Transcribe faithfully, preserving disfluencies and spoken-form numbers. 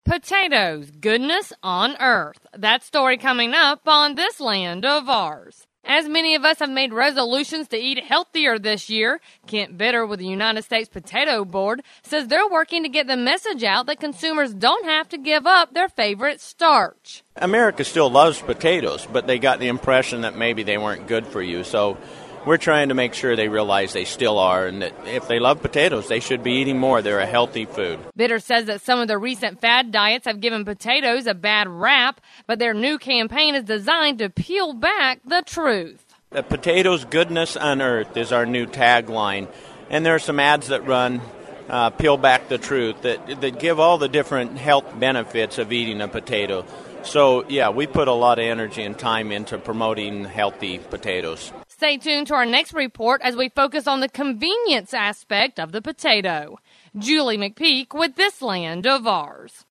Potatoes, goodness on earth. That story coming up on This Land of Ours. As many of us have made resolutions to eat healthier this year, Kent Bitter with the United States Potato Board says they're working to get the message out that consumers don't have to give up their favorite starch. America still loves potatoes, but they got the impression that maybe they weren't good for you. So we're trying to make sure they realize they still are, and that if they love potatoes, they should be eating more. They're a healthy food. Bitter says that some of the recent fad diets have given potatoes a bad rap, but their new campaign is designed to peel back the truth. The potatoes' goodness on earth is our new tagline, and there are some ads that run, uh, peel back the truth, that, that give all the different health benefits of eating a potato. So, yeah, we put a lot of energy and time into promoting healthy potatoes. Stay tuned to our next report as we focus on the convenience aspect of the potato. Julie McPeak with This Land of Ours.